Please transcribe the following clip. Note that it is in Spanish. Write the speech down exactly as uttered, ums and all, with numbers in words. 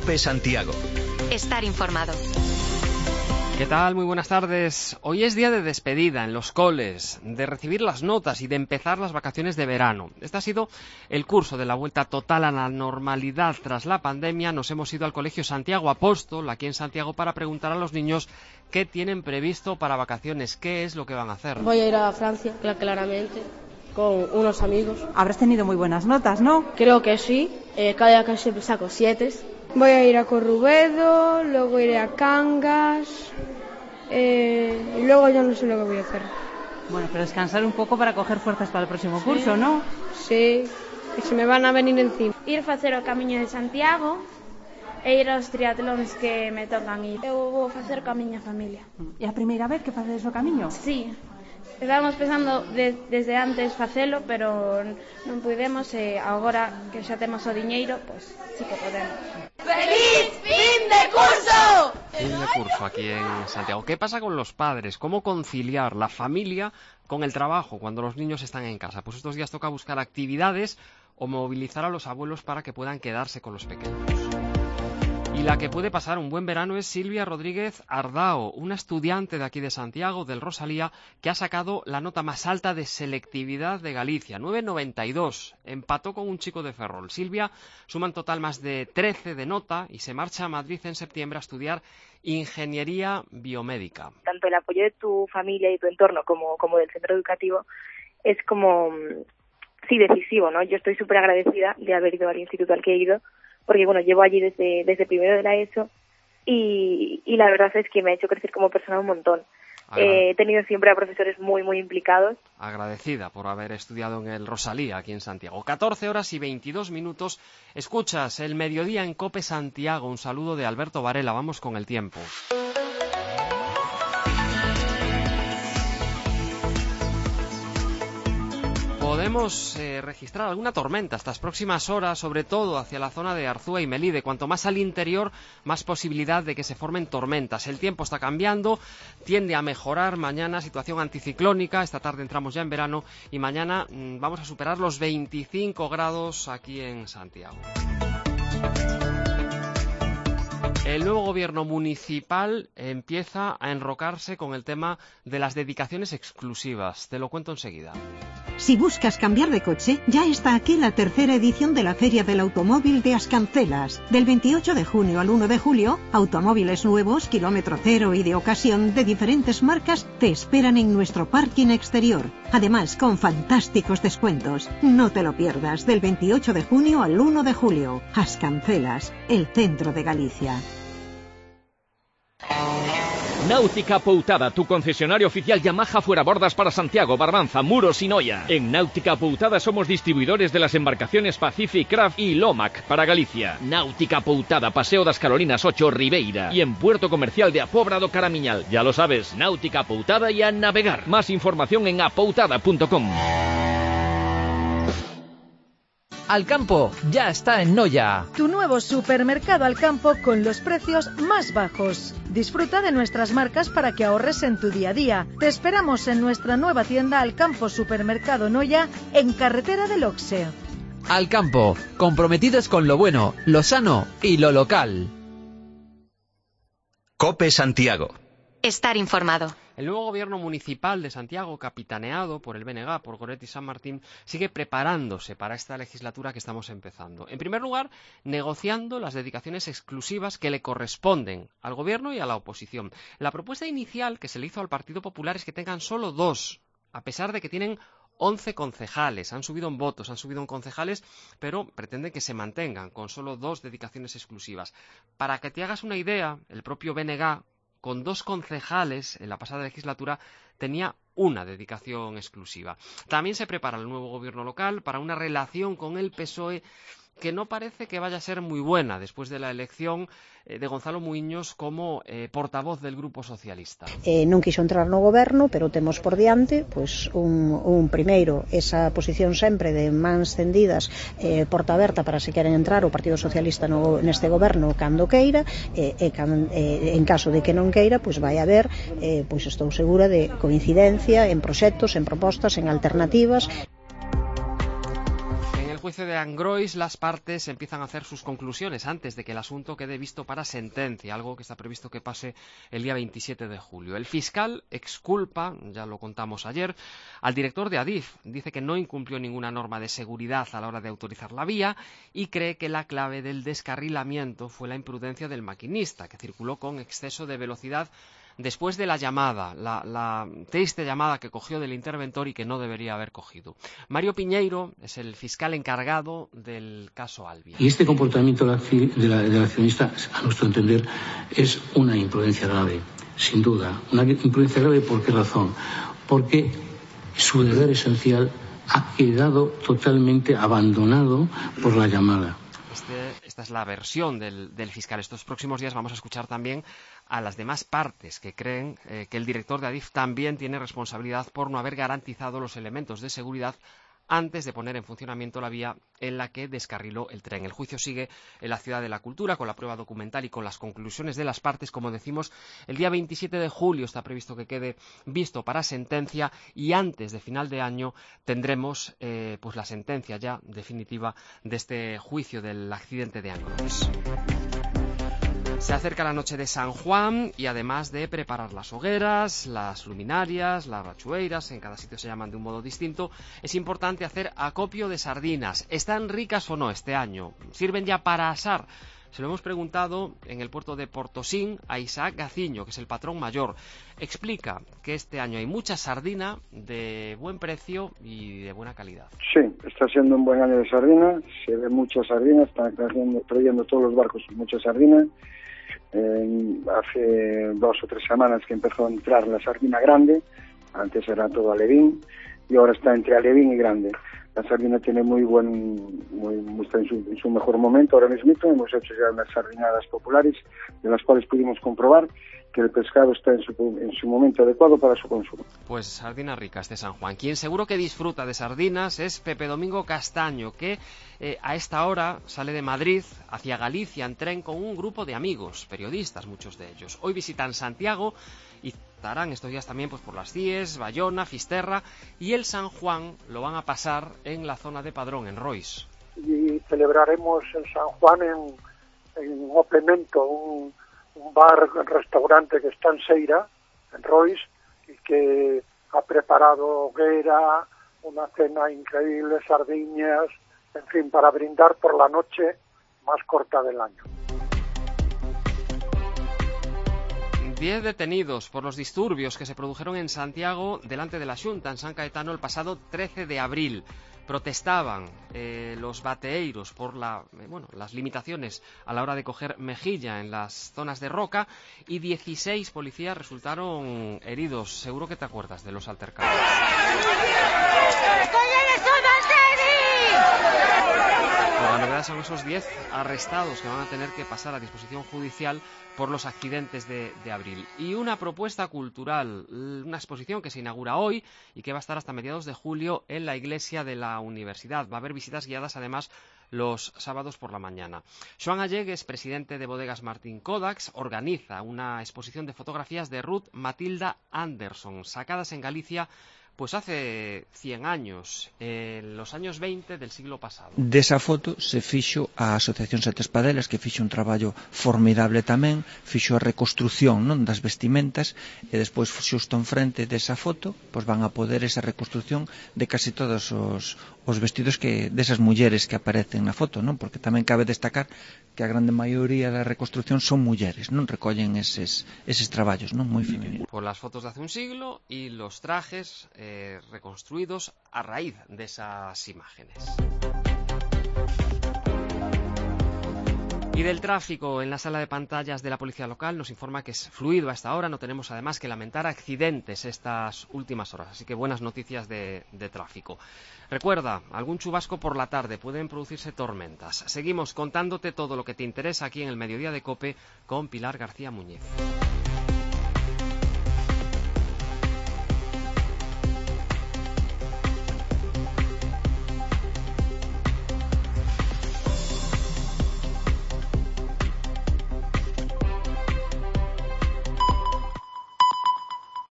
COPE Santiago. Estar informado. ¿Qué tal? Muy buenas tardes. Hoy es día de despedida en los coles, de recibir las notas y de empezar las vacaciones de verano. Este ha sido el curso de la vuelta total a la normalidad tras la pandemia. Nos hemos ido al Colegio Santiago Apóstol, aquí en Santiago, para preguntar a los niños qué tienen previsto para vacaciones, qué es lo que van a hacer. Voy a ir a Francia, claramente, con unos amigos. Habrás tenido muy buenas notas, ¿no? Creo que sí, eh, cada vez siempre saco siete. Voy a ir a Corrubedo, luego iré a Cangas, eh, y luego ya no sé lo que voy a hacer. Bueno, pero descansar un poco para coger fuerzas para el próximo sí. curso, ¿no? Sí, que se me van a venir encima. Ir facer o Camiño de Santiago e ir aos triatlóns que me tocan ir. Eu vou facer coa miña familia. É a primeira vez que facedes o Camiño? Sí. Estábamos pensando de, desde antes facelo, pero non pudemos e agora que xa temos o diñeiro, pois pues, sí que podemos. ¡Feliz fin de curso! Fin de curso aquí en Santiago. ¿Qué pasa con los padres? ¿Cómo conciliar la familia con el trabajo cuando los niños están en casa? Pues estos días toca buscar actividades o movilizar a los abuelos para que puedan quedarse con los pequeños. Y la que puede pasar un buen verano es Silvia Rodríguez Ardao, una estudiante de aquí de Santiago, del Rosalía, que ha sacado la nota más alta de selectividad de Galicia, nueve coma noventa y dos. Empató con un chico de Ferrol. Silvia suma en total más de trece de nota y se marcha a Madrid en septiembre a estudiar ingeniería biomédica. Tanto el apoyo de tu familia y tu entorno como, como del centro educativo es como, sí, decisivo, ¿no? Yo estoy súper agradecida de haber ido al instituto al que he ido, porque bueno, llevo allí desde, desde primero de la ESO y, y la verdad es que me ha hecho crecer como persona un montón. Eh, he tenido siempre a profesores muy, muy implicados. Agradecida por haber estudiado en el Rosalía, aquí en Santiago. catorce horas y veintidós minutos. Escuchas el mediodía en COPE Santiago. Un saludo de Alberto Varela. Vamos con el tiempo. Podemos eh, registrar alguna tormenta estas próximas horas, sobre todo hacia la zona de Arzúa y Melide. Cuanto más al interior, más posibilidad de que se formen tormentas. El tiempo está cambiando, tiende a mejorar mañana, situación anticiclónica. Esta tarde entramos ya en verano y mañana mmm, vamos a superar los veinticinco grados aquí en Santiago. El nuevo gobierno municipal empieza a enrocarse con el tema de las dedicaciones exclusivas. Te lo cuento enseguida. Si buscas cambiar de coche, ya está aquí la tercera edición de la Feria del Automóvil de Ascancelas. Del veintiocho de junio al uno de julio, automóviles nuevos, kilómetro cero y de ocasión de diferentes marcas te esperan en nuestro parking exterior. Además, con fantásticos descuentos. No te lo pierdas, del veintiocho de junio al uno de julio. Ascancelas, el centro de Galicia. Náutica Poutada, tu concesionario oficial Yamaha fuera bordas para Santiago, Barbanza, Muros y Noia. En Náutica Poutada somos distribuidores de las embarcaciones Pacific Craft y Lomac para Galicia. Náutica Poutada, Paseo das Carolinas ocho, Ribeira. Y en Puerto Comercial de Apobra do Caramiñal. Ya lo sabes, Náutica Poutada y a navegar. Más información en apoutada punto com. Alcampo ya está en Noia. Tu nuevo supermercado Alcampo con los precios más bajos. Disfruta de nuestras marcas para que ahorres en tu día a día. Te esperamos en nuestra nueva tienda Alcampo Supermercado Noia en Carretera del Oxe. Alcampo, comprometidos con lo bueno, lo sano y lo local. COPE Santiago. Estar informado. El nuevo gobierno municipal de Santiago, capitaneado por el B N G, por Goretti San Martín, sigue preparándose para esta legislatura que estamos empezando. En primer lugar, negociando las dedicaciones exclusivas que le corresponden al gobierno y a la oposición. La propuesta inicial que se le hizo al Partido Popular es que tengan solo dos, a pesar de que tienen once concejales. Han subido en votos, han subido en concejales, pero pretenden que se mantengan con solo dos dedicaciones exclusivas. Para que te hagas una idea, el propio B N G, con dos concejales en la pasada legislatura, tenía una dedicación exclusiva. También se prepara el nuevo gobierno local para una relación con el P S O E que no parece que vaya a ser muy buena después de la elección de Gonzalo Muiños como eh, portavoz del Grupo Socialista. Eh, non quixo entrar no goberno, pero temos por diante pois, un, un primeiro, esa posición sempre de mans tendidas, eh, porta aberta para se queren entrar o Partido Socialista no, neste goberno cando queira, eh, e can, eh, en caso de que non queira, pois vai haber, eh, pois estou segura de coincidencia en proxectos, en propostas, en alternativas. juicio de Angrois, las partes empiezan a hacer sus conclusiones antes de que el asunto quede visto para sentencia, algo que está previsto que pase el día veintisiete de julio. El fiscal exculpa, ya lo contamos ayer, al director de Adif. Dice que no incumplió ninguna norma de seguridad a la hora de autorizar la vía y cree que la clave del descarrilamiento fue la imprudencia del maquinista, que circuló con exceso de velocidad después de la llamada, la, la triste llamada que cogió del interventor y que no debería haber cogido. Mario Piñeiro es el fiscal encargado del caso Albia. Y este comportamiento de la, del accionista, a nuestro entender, es una imprudencia grave, sin duda. Una imprudencia grave, ¿por qué razón? Porque su deber esencial ha quedado totalmente abandonado por la llamada. Este, esta es la versión del, del fiscal. Estos próximos días vamos a escuchar también a las demás partes que creen eh, que el director de Adif también tiene responsabilidad por no haber garantizado los elementos de seguridad antes de poner en funcionamiento la vía en la que descarriló el tren. El juicio sigue en la Ciudad de la Cultura con la prueba documental y con las conclusiones de las partes. Como decimos, el día veintisiete de julio está previsto que quede visto para sentencia y antes de final de año tendremos eh, pues la sentencia ya definitiva de este juicio del accidente de Angrois. Se acerca la noche de San Juan y además de preparar las hogueras, las luminarias, las rachueiras, en cada sitio se llaman de un modo distinto, es importante hacer acopio de sardinas. ¿Están ricas o no este año? ¿Sirven ya para asar? Se lo hemos preguntado en el puerto de Portosín a Isaac Gaciño, que es el patrón mayor. Explica que este año hay mucha sardina de buen precio y de buena calidad. Sí, está siendo un buen año de sardina, se ve mucha sardina, están trayendo, trayendo todos los barcos mucha sardina. Eh, hace dos o tres semanas que empezó a entrar la sardina grande, antes era todo alevín y ahora está entre alevín y grande. La sardina tiene muy buen, muy, muy está en su, en su mejor momento ahora mismo. Hemos hecho ya unas sardinadas populares de las cuales pudimos comprobar que el pescado está en su, en su momento adecuado para su consumo. Pues sardinas ricas de San Juan. Quien seguro que disfruta de sardinas es Pepe Domingo Castaño, que eh, a esta hora sale de Madrid hacia Galicia en tren con un grupo de amigos, periodistas muchos de ellos. Hoy visitan Santiago y estarán estos días también pues por las Cies, Bayona, Fisterra, y el San Juan lo van a pasar en la zona de Padrón, en Rois. Y celebraremos el San Juan en, en Oplemento, un, un bar, un restaurante que está en Seira, en Rois, y que ha preparado hoguera, una cena increíble, sardiñas, en fin, para brindar por la noche más corta del año. Diez detenidos por los disturbios que se produjeron en Santiago delante de la Xunta en San Caetano el pasado trece de abril. Protestaban eh, los bateeiros por la, eh, bueno, las limitaciones a la hora de coger mejilla en las zonas de roca y dieciséis policías resultaron heridos. Seguro que te acuerdas de los altercados. La novedad son esos diez arrestados que van a tener que pasar a disposición judicial por los accidentes de, de abril. Y una propuesta cultural, una exposición que se inaugura hoy y que va a estar hasta mediados de julio en la iglesia de la universidad. Va a haber visitas guiadas además los sábados por la mañana. Xoan Allegues, presidente de Bodegas Martín Kodaks, organiza una exposición de fotografías de Ruth Matilda Anderson, sacadas en Galicia pues hace cien años, en los años veinte del siglo pasado. Desa foto se fixo a Asociación Sete Espadelas, que fixo un traballo formidable tamén, fixo a reconstrucción, non, das vestimentas, e despois xusto en frente desa foto pois van a poder esa reconstrucción de casi todos os, os vestidos que desas mulleres que aparecen na foto, non? Porque tamén cabe destacar que a grande maioría da reconstrucción son mulleres, non recollen eses, eses traballos, non, moi femininos. Por las fotos de hace un siglo y los trajes eh, reconstruidos a raíz de esas imágenes. Y del tráfico en la sala de pantallas de la policía local nos informa que es fluido a esta hora. No tenemos además que lamentar accidentes estas últimas horas, así que buenas noticias de, de tráfico. Recuerda, algún chubasco por la tarde, pueden producirse tormentas. Seguimos contándote todo lo que te interesa aquí en el Mediodía de COPE con Pilar García Muñiz.